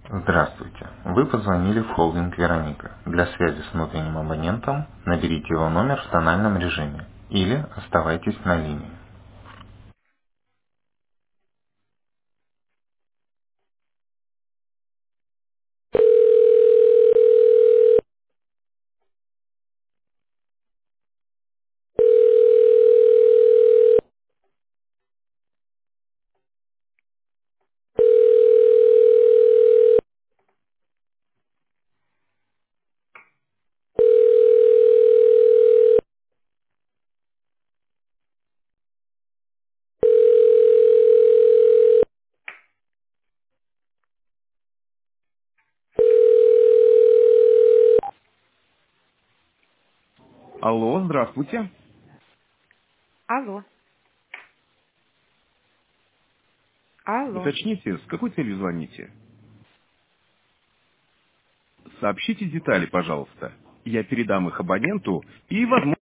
Здравствуйте. Вы позвонили в холдинг «Вероника». Для связи с внутренним абонентом наберите его номер в тональном режиме или оставайтесь на линии. Алло, здравствуйте. Алло, алло. Уточните, с какой целью звоните? Сообщите детали, пожалуйста. Я передам их абоненту и, возможно,